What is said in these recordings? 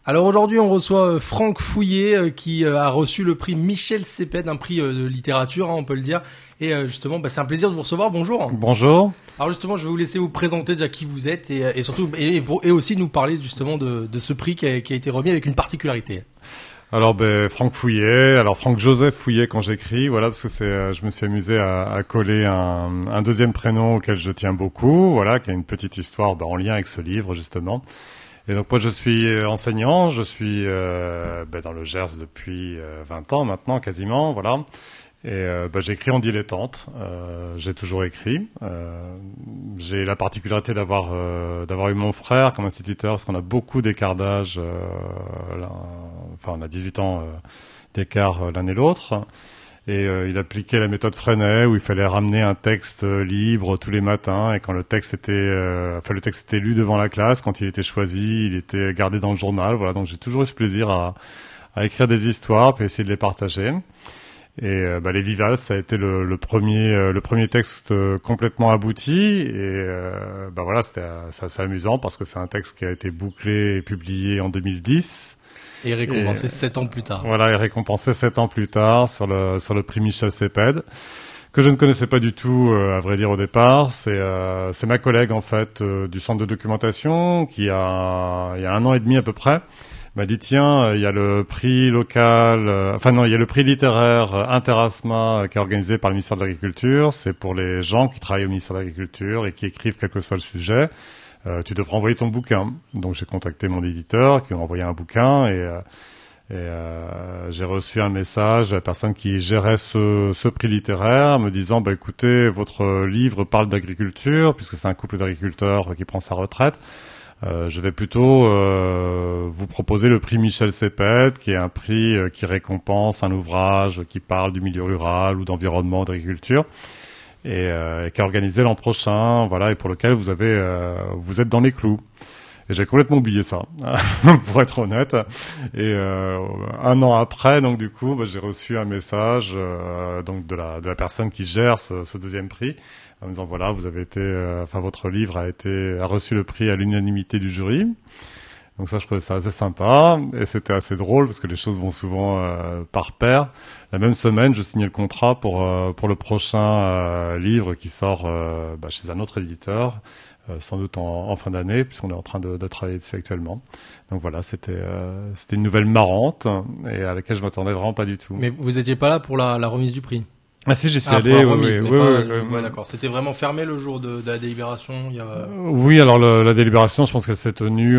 Alors aujourd'hui, on reçoit Franck Fouillet qui a reçu le prix Michel Seped, un prix de littérature, on peut le dire. Et justement, c'est un plaisir de vous recevoir. Bonjour. Bonjour. Alors justement, je vais vous laisser vous présenter déjà qui vous êtes et surtout et aussi nous parler justement de ce prix qui a été remis avec une particularité. Alors Franck Fouillet, alors Franck Joseph Fouillet quand j'écris, voilà, parce que je me suis amusé à coller un deuxième prénom auquel je tiens beaucoup, voilà, qui a une petite histoire en lien avec ce livre justement. Et donc moi je suis enseignant, je suis dans le Gers depuis 20 ans maintenant quasiment, voilà. Et j'écris en dilettante, j'ai toujours écrit. J'ai la particularité d'avoir eu mon frère comme instituteur, parce qu'on a beaucoup d'écart d'âge, on a 18 ans d'écart l'un et l'autre. Et il appliquait la méthode Freinet, où il fallait ramener un texte libre tous les matins, et quand le texte était lu devant la classe, quand il était choisi, il était gardé dans le journal, voilà. Donc j'ai toujours eu ce plaisir à écrire des histoires, puis essayer de les partager. Et les Vivals, ça a été le premier texte complètement abouti. Et voilà, c'est assez amusant parce que c'est un texte qui a été bouclé et publié en 2010. Et récompensé 7 ans plus tard. Voilà, et récompensé 7 ans plus tard sur le prix Michel Seped, que je ne connaissais pas du tout, à vrai dire, au départ. C'est ma collègue, en fait, du centre de documentation, qui il y a 1 an et demi à peu près, m'a dit tiens, il y a le prix local, il y a le prix littéraire Interasma qui est organisé par le ministère de l'Agriculture. C'est pour les gens qui travaillent au ministère de l'Agriculture et qui écrivent quel que soit le sujet. Tu devrais envoyer ton bouquin. Donc j'ai contacté mon éditeur qui m'a envoyé un bouquin et j'ai reçu un message de la personne qui gérait ce prix littéraire me disant écoutez, votre livre parle d'agriculture puisque c'est un couple d'agriculteurs qui prend sa retraite. Je vais plutôt vous proposer le prix Michel Seped, qui est un prix qui récompense un ouvrage qui parle du milieu rural ou d'environnement, d'agriculture, et qui est organisé l'an prochain, voilà, et pour lequel vous êtes dans les clous. Et j'ai complètement oublié ça, pour être honnête. Et 1 an après, donc du coup, j'ai reçu un message donc de la personne qui gère ce deuxième prix, en me disant voilà, vous avez été, votre livre a reçu le prix à l'unanimité du jury. Donc ça, je trouvais ça assez sympa et c'était assez drôle parce que les choses vont souvent par paire. La même semaine, je signais le contrat pour le prochain livre qui sort chez un autre éditeur. Sans doute en fin d'année, puisqu'on est en train de travailler dessus actuellement. Donc voilà, c'était une nouvelle marrante et à laquelle je m'attendais vraiment pas du tout. Mais vous étiez pas là pour la remise du prix? Ah si, j'y suis allé. Oui, d'accord. C'était vraiment fermé le jour de la délibération. Oui, alors la délibération, je pense qu'elle s'est tenue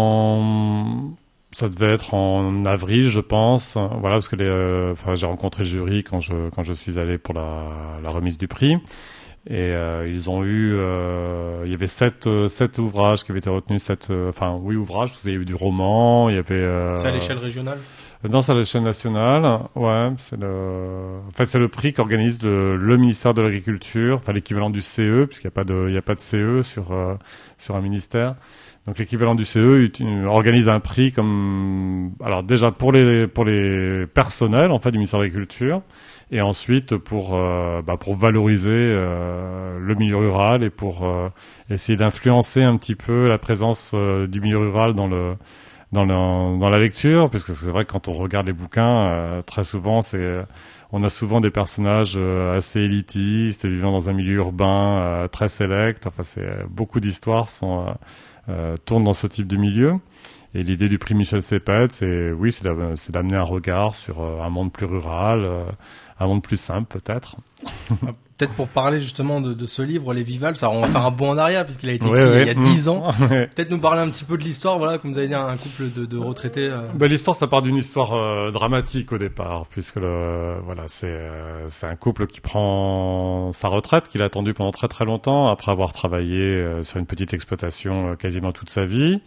ça devait être en avril, je pense. Voilà, parce que j'ai rencontré le jury quand je suis allé pour la remise du prix. Et ils ont eu, il y avait 7 ouvrages qui avaient été retenus, 8 ouvrages. Il y avait du roman, il y avait. C'est à l'échelle régionale? Non, c'est à l'échelle nationale. Ouais, c'est le prix qu'organise le ministère de l'Agriculture, l'équivalent du CE, puisqu'il n'y a pas de CE sur un ministère. Donc l'équivalent du CE organise un prix alors déjà pour les personnels du ministère de l'Agriculture. Et ensuite pour valoriser le milieu rural et pour essayer d'influencer un petit peu la présence du milieu rural dans la lecture, puisque c'est vrai que quand on regarde les bouquins, très souvent on a souvent des personnages assez élitistes vivant dans un milieu urbain très sélect. Beaucoup d'histoires tournent dans ce type de milieu. Et l'idée du prix Michel Seped, c'est d'amener un regard sur un monde plus rural, un monde plus simple peut-être. Peut-être pour parler justement de ce livre, Les Vivals, alors on va faire un bond en arrière puisqu'il a été écrit il y a 10 ans. Peut-être nous parler un petit peu de l'histoire, voilà, comme vous avez dit, un couple de retraités. L'histoire, ça part d'une histoire dramatique au départ, puisque c'est un couple qui prend sa retraite, qu'il a attendu pendant très très longtemps, après avoir travaillé sur une petite exploitation quasiment toute sa vie.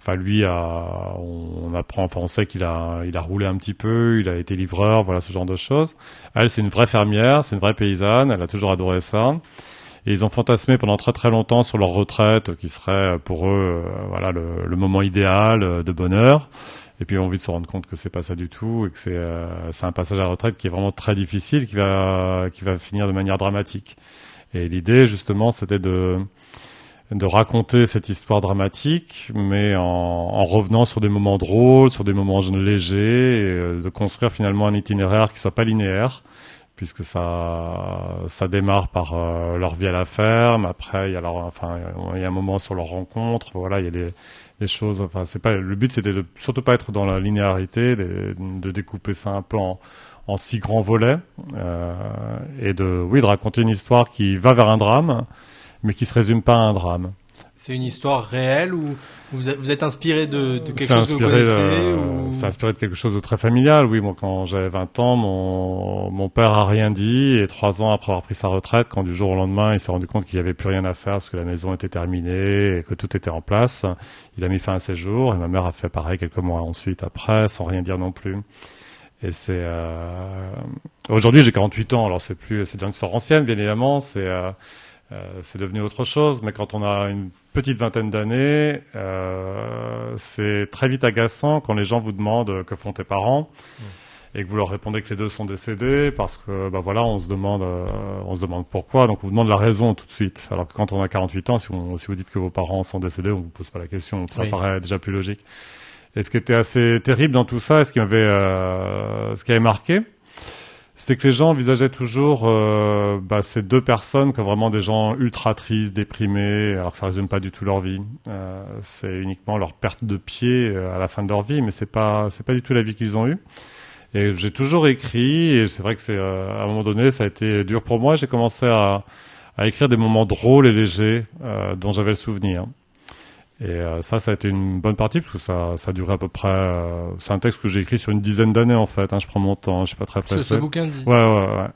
On sait qu'il a roulé un petit peu, il a été livreur, voilà, ce genre de choses. Elle, c'est une vraie fermière, c'est une vraie paysanne, elle a toujours adoré ça. Et ils ont fantasmé pendant très très longtemps sur leur retraite, qui serait pour eux, le moment idéal de bonheur. Et puis ils ont envie de se rendre compte que c'est pas ça du tout, et que c'est un passage à la retraite qui est vraiment très difficile, qui va finir de manière dramatique. Et l'idée, justement, c'était de raconter cette histoire dramatique, mais en revenant sur des moments drôles, sur des moments légers, et de construire finalement un itinéraire qui soit pas linéaire, puisque ça démarre par leur vie à la ferme. Après, il y a un moment sur leur rencontre. Voilà, il y a des choses. Enfin, c'est pas le but, c'était de surtout pas être dans la linéarité, de découper ça un peu en 6 grands volets, et de raconter une histoire qui va vers un drame, mais qui se résume pas à un drame. C'est une histoire réelle ou vous êtes inspiré de quelque chose que vous connaissez C'est inspiré de quelque chose de très familial. Oui, moi, quand j'avais 20 ans, mon père a rien dit, et 3 ans après avoir pris sa retraite, quand du jour au lendemain, il s'est rendu compte qu'il n'y avait plus rien à faire parce que la maison était terminée et que tout était en place, il a mis fin à ses jours, et ma mère a fait pareil quelques mois ensuite après, sans rien dire non plus. Et c'est aujourd'hui j'ai 48 ans, alors c'est déjà une histoire ancienne, bien évidemment, c'est devenu autre chose, mais quand on a une petite vingtaine d'années, c'est très vite agaçant quand les gens vous demandent que font tes parents, et que vous leur répondez que les 2 sont décédés, parce que on se demande pourquoi, donc on vous demande la raison tout de suite. Alors que quand on a 48 ans, si vous dites que vos parents sont décédés, on vous pose pas la question, ça paraît déjà plus logique. Et ce qui était assez terrible dans tout ça, et ce qui avait marqué, c'était que les gens envisageaient toujours ces 2 personnes comme vraiment des gens ultra tristes, déprimés, alors que ça résume pas du tout leur vie. C'est uniquement leur perte de pied à la fin de leur vie, mais c'est pas du tout la vie qu'ils ont eue. Et j'ai toujours écrit, et c'est vrai que à un moment donné, ça a été dur pour moi. J'ai commencé à écrire des moments drôles et légers dont j'avais le souvenir. Et ça a été une bonne partie, parce que ça a duré à peu près... c'est un texte que j'ai écrit sur une dizaine d'années, en fait. Je prends mon temps, je suis pas très pressé. Ce bouquin dit. Ouais.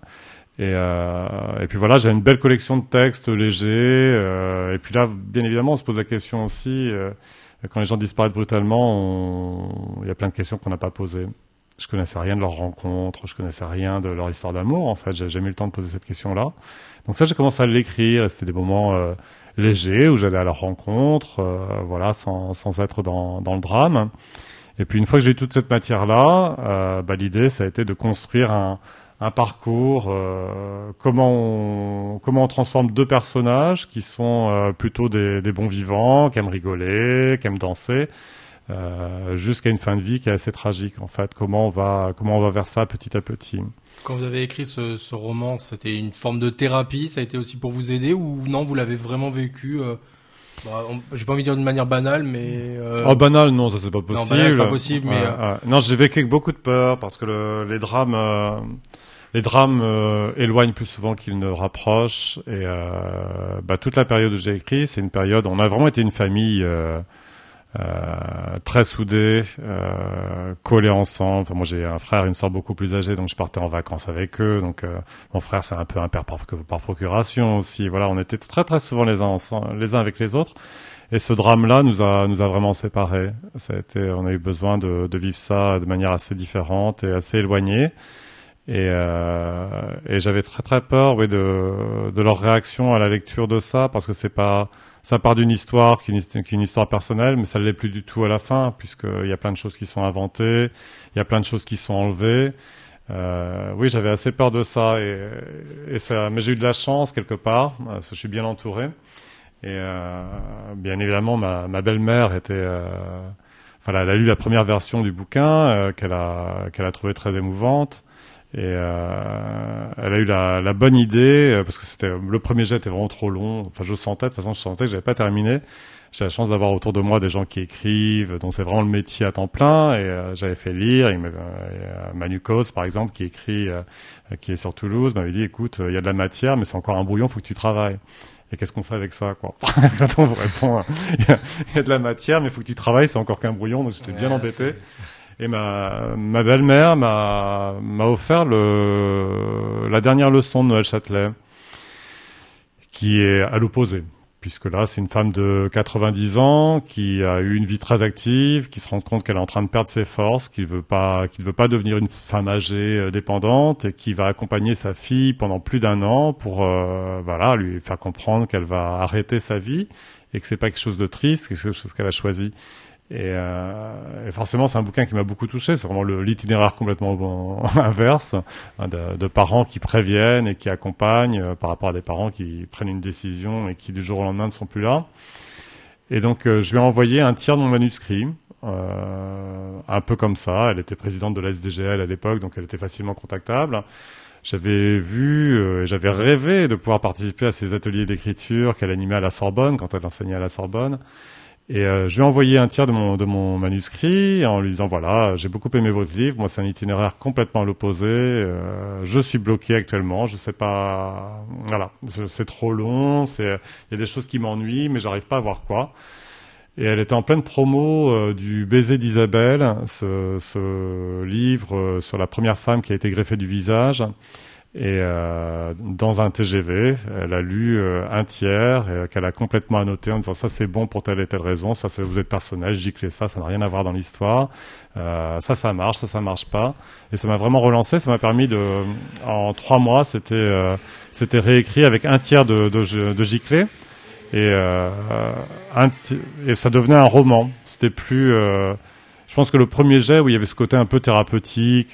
Et puis voilà, j'ai une belle collection de textes légers. Et puis là, bien évidemment, on se pose la question aussi, quand les gens disparaissent brutalement, il y a plein de questions qu'on n'a pas posées. Je connaissais rien de leur rencontre, je connaissais rien de leur histoire d'amour, en fait. J'ai jamais eu le temps de poser cette question-là. Donc ça, j'ai commencé à l'écrire. C'était des moments... légers, où j'allais à leur rencontre, sans être dans le drame. Et puis une fois que j'ai eu toute cette matière-là, l'idée, ça a été de construire un parcours, comment on transforme 2 personnages qui sont plutôt des bons vivants, qui aiment rigoler, qui aiment danser, jusqu'à une fin de vie qui est assez tragique, en fait. Comment on va vers ça petit à petit. Quand vous avez écrit ce roman, c'était une forme de thérapie, ça a été aussi pour vous aider, ou non, vous l'avez vraiment vécu j'ai pas envie de dire d'une manière banale, mais... banale, non, ça c'est pas possible. Non, banale, c'est pas possible, mais... Non, j'ai vécu avec beaucoup de peur, parce que les drames éloignent plus souvent qu'ils ne rapprochent, et toute la période où j'ai écrit, c'est une période où on a vraiment été une famille... très soudés, collés ensemble. Enfin, moi j'ai un frère et une sœur beaucoup plus âgés, donc je partais en vacances avec eux. Donc mon frère c'est un peu un père par procuration aussi. Voilà, on était très très souvent les uns avec les autres. Et ce drame-là nous a vraiment séparés. On a eu besoin de vivre ça de manière assez différente et assez éloignée. Et j'avais très très peur, de leur réaction à la lecture de ça, parce que ça part d'une histoire qui est une histoire personnelle, mais ça ne l'est plus du tout à la fin, puisqu'il y a plein de choses qui sont inventées, il y a plein de choses qui sont enlevées. J'avais assez peur de ça, mais j'ai eu de la chance quelque part, parce que je suis bien entouré. Et bien évidemment, ma belle-mère elle a lu la première version du bouquin, qu'elle a trouvé très émouvante. Et elle a eu la bonne idée, parce que le premier jet était vraiment trop long. Enfin, je sentais que j'avais pas terminé. J'ai la chance d'avoir autour de moi des gens qui écrivent, donc c'est vraiment le métier à temps plein. Et j'avais fait lire. Manu Cos, par exemple, qui écrit, qui est sur Toulouse, m'avait dit, écoute, il y a de la matière, mais c'est encore un brouillon, faut que tu travailles. Et qu'est-ce qu'on fait avec ça, quoi? Quand on vous répond, il y a de la matière, mais il faut que tu travailles, c'est encore qu'un brouillon, donc j'étais bien embêté. Et ma belle-mère m'a offert la dernière leçon de Noël Châtelet, qui est à l'opposé, puisque là, c'est une femme de 90 ans qui a eu une vie très active, qui se rend compte qu'elle est en train de perdre ses forces, qui ne veut pas devenir une femme âgée dépendante, et qui va accompagner sa fille pendant plus d'1 an pour lui faire comprendre qu'elle va arrêter sa vie et que c'est pas quelque chose de triste, que c'est quelque chose qu'elle a choisi. Et forcément, c'est un bouquin qui m'a beaucoup touché. C'est vraiment l'itinéraire complètement inverse, hein, de parents qui préviennent et qui accompagnent par rapport à des parents qui prennent une décision et qui du jour au lendemain ne sont plus là. Et donc, je lui ai envoyé un tiers de mon manuscrit, un peu comme ça. Elle était présidente de la SDGL à l'époque, donc elle était facilement contactable. J'avais vu, j'avais rêvé de pouvoir participer à ces ateliers d'écriture qu'elle animait à la Sorbonne, quand elle enseignait à la Sorbonne. Et je lui ai envoyé un tiers de mon manuscrit en lui disant voilà, j'ai beaucoup aimé votre livre, moi c'est un itinéraire complètement à l'opposé, je suis bloqué actuellement, je sais pas, voilà, c'est trop long, il y a des choses qui m'ennuient, mais j'arrive pas à voir quoi. Et elle était en pleine promo du Baiser d'Isabelle, ce livre sur la première femme qui a été greffée du visage. Et dans un TGV, elle a lu un tiers qu'elle a complètement annoté en disant ça c'est bon pour telle et telle raison, ça vous êtes personnel, giclez ça n'a rien à voir dans l'histoire, ça marche, ça marche pas. Et ça m'a vraiment relancé, ça m'a permis en 3 mois, c'était réécrit avec un tiers de giclées et ça devenait un roman. C'était plus je pense que le premier jet où il y avait ce côté un peu thérapeutique,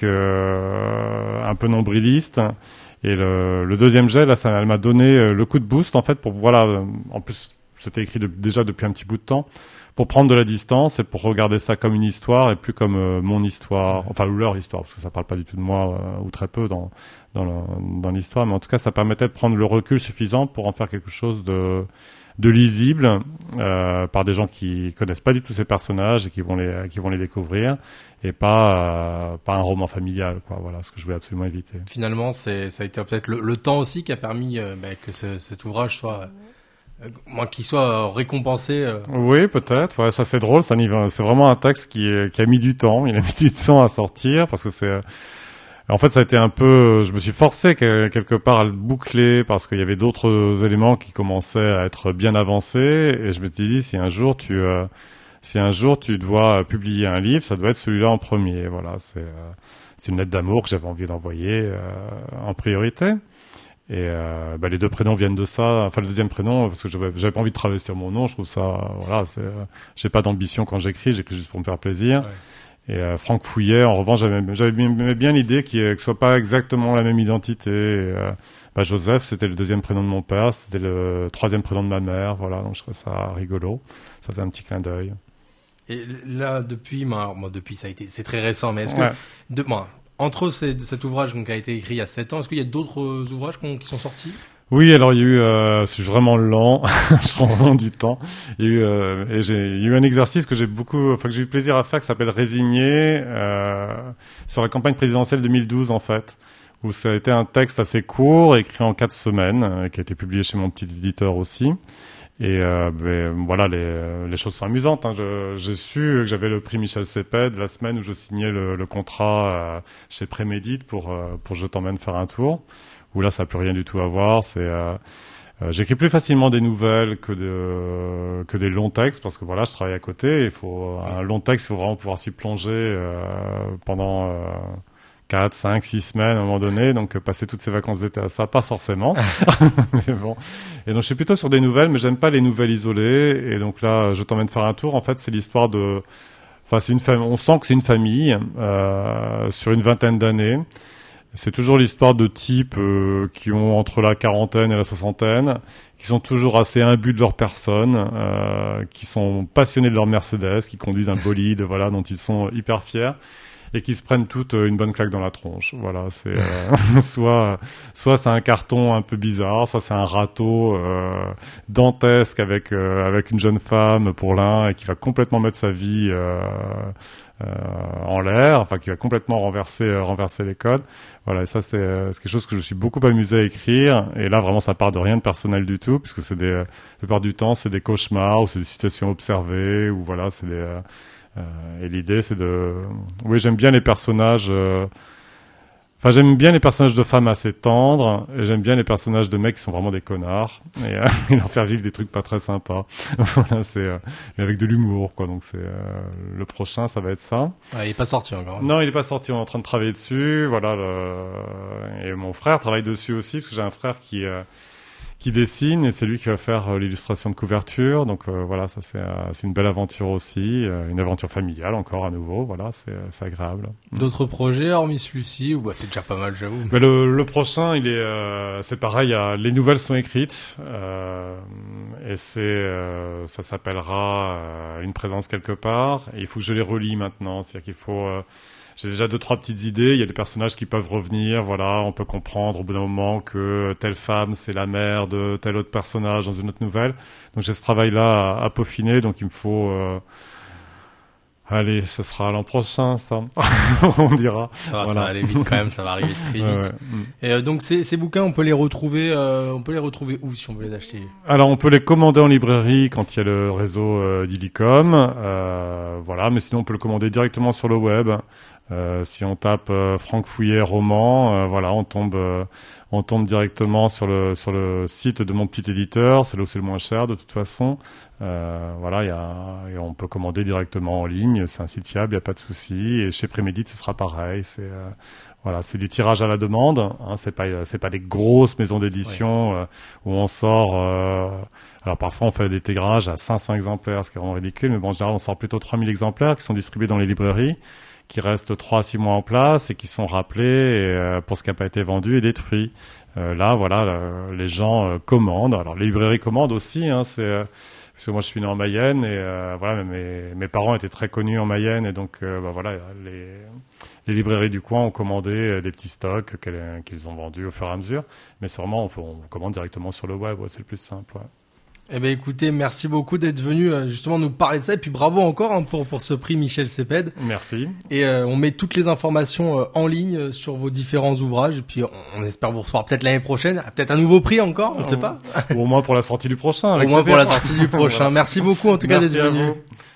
un peu nombriliste, et le deuxième jet, là, elle m'a donné le coup de boost en fait pour en plus c'était écrit déjà depuis un petit bout de temps, pour prendre de la distance et pour regarder ça comme une histoire et plus comme mon histoire, enfin leur histoire, parce que ça parle pas du tout de moi ou très peu dans l'histoire, mais en tout cas ça permettait de prendre le recul suffisant pour en faire quelque chose de lisible par des gens qui connaissent pas du tout ces personnages et qui vont les découvrir, et pas un roman familial, quoi. Voilà ce que je voulais absolument éviter. Finalement, ça a été peut-être le temps aussi qui a permis que cet ouvrage soit qu'il soit récompensé. Oui, peut-être. Ouais, ça c'est drôle. C'est vraiment un texte qui a mis du temps. Il a mis du temps à sortir parce que en fait, ça a été un peu, je me suis forcé quelque part à le boucler parce qu'il y avait d'autres éléments qui commençaient à être bien avancés, et je me suis dit si un jour tu dois publier un livre, ça doit être celui-là en premier. Voilà, c'est une lettre d'amour que j'avais envie d'envoyer en priorité. Et les 2 prénoms viennent de ça. Enfin, le deuxième prénom, parce que j'avais pas envie de travestir mon nom. Je trouve ça, voilà, j'ai pas d'ambition quand j'écris juste pour me faire plaisir. Ouais. Et Franck Fouillet, en revanche, j'avais bien l'idée que ce soit pas exactement la même identité. Joseph, c'était le 2e prénom de mon père, c'était le 3e prénom de ma mère. Voilà, donc je trouvais ça rigolo. Ça faisait un petit clin d'œil. Et là, depuis, c'est très récent, mais est-ce que entre cet ouvrage qui a été écrit il y a 7 ans, est-ce qu'il y a d'autres ouvrages qui sont sortis? Oui, alors il y a eu, je suis vraiment lent, je prends vraiment du temps. Il y a eu un exercice que j'ai eu plaisir à faire, qui s'appelle Résigner, sur la campagne présidentielle 2012 en fait, où ça a été un texte assez court, écrit en 4 semaines, qui a été publié chez mon petit éditeur aussi. Et voilà, les choses sont amusantes. Hein. J'ai su que j'avais le prix Michel Seped la semaine où je signais le contrat chez Prémédite pour Je t'emmène faire un tour. Où là ça n'a plus rien du tout à voir. J'écris plus facilement des nouvelles que des longs textes, parce que voilà, je travaille à côté. Un long texte, il faut vraiment pouvoir s'y plonger pendant 4, 5, 6 semaines à un moment donné. Donc passer toutes ces vacances d'été à ça, pas forcément. Mais bon. Et donc je suis plutôt sur des nouvelles, mais j'aime pas les nouvelles isolées. Et donc là, Je t'emmène faire un tour. En fait, c'est l'histoire c'est une famille. On sent que c'est une famille sur une vingtaine d'années. C'est toujours l'histoire de types qui ont entre la quarantaine et la soixantaine, qui sont toujours assez imbus de leur personne, qui sont passionnés de leur Mercedes, qui conduisent un bolide, voilà, dont ils sont hyper fiers, et qui se prennent toutes une bonne claque dans la tronche. Voilà, c'est soit c'est un carton un peu bizarre, soit c'est un râteau dantesque avec une jeune femme pour l'un, et qui va complètement mettre sa vie en l'air, enfin qui va complètement renverser les codes. Voilà, et ça c'est quelque chose que je suis beaucoup amusé à écrire. Et là vraiment ça part de rien de personnel du tout, puisque la plupart du temps c'est des cauchemars ou c'est des situations observées, ou voilà, c'est et l'idée c'est oui, j'aime bien les personnages. Enfin, j'aime bien les personnages de femmes assez tendres, et j'aime bien les personnages de mecs qui sont vraiment des connards, et leur faire vivre des trucs pas très sympas. Voilà, mais avec de l'humour, quoi. Donc le prochain, ça va être ça. Ah, il est pas sorti encore. Non, il est pas sorti. On est en train de travailler dessus. Voilà, et mon frère travaille dessus aussi, parce que j'ai un frère qui qui dessine et c'est lui qui va faire l'illustration de couverture. Donc voilà, ça c'est une belle aventure aussi, une aventure familiale encore à nouveau. Voilà, c'est agréable. D'autres projets hormis celui-ci ou c'est déjà pas mal, j'avoue. Mais le prochain, c'est pareil. Les nouvelles sont écrites et ça s'appellera Une présence quelque part. Et il faut que je les relis maintenant. C'est-à-dire qu'il faut j'ai déjà 2-3 petites idées. Il y a des personnages qui peuvent revenir. Voilà, on peut comprendre au bout d'un moment que telle femme, c'est la mère de tel autre personnage dans une autre nouvelle. Donc j'ai ce travail-là à peaufiner. Donc il me faut... Allez, ce sera l'an prochain, ça. On dira. Ça va aller vite quand même. Ça va arriver très vite. Ouais. Et donc ces bouquins, on peut les retrouver où si on veut les acheter? Alors on peut les commander en librairie quand il y a le réseau d'Illicom. Voilà, mais sinon on peut le commander directement sur le web. Si on tape Franck Fouillet roman, voilà, on tombe directement sur le site de mon petit éditeur. C'est là où c'est le moins cher de toute façon. Voilà, et on peut commander directement en ligne. C'est un site fiable, il y a pas de souci. Et chez Prémédite, ce sera pareil. Voilà, c'est du tirage à la demande. Hein, c'est pas des grosses maisons d'édition où on sort. Alors parfois on fait des tirages à 500 exemplaires, ce qui est vraiment ridicule. Mais bon, en général, on sort plutôt 3000 exemplaires qui sont distribués dans les librairies, qui restent 3 à 6 mois en place et qui sont rappelés pour ce qui n'a pas été vendu et détruit. Là, voilà, les gens commandent. Alors les librairies commandent aussi. Hein, parce que moi je suis né en Mayenne et voilà, mes parents étaient très connus en Mayenne et donc voilà, les librairies du coin ont commandé des petits stocks qu'ils ont vendus au fur et à mesure. Mais sûrement on commande directement sur le web, c'est le plus simple. Ouais. Eh ben écoutez, merci beaucoup d'être venu justement nous parler de ça et puis bravo encore pour ce prix Michel Cepède. Merci. Et on met toutes les informations en ligne sur vos différents ouvrages et puis on espère vous recevoir peut-être l'année prochaine, peut-être un nouveau prix encore, on ne sait pas. Ou au moins pour la sortie du prochain. Au moins pour la sortie du prochain. Voilà. Merci beaucoup en tout cas d'être venu.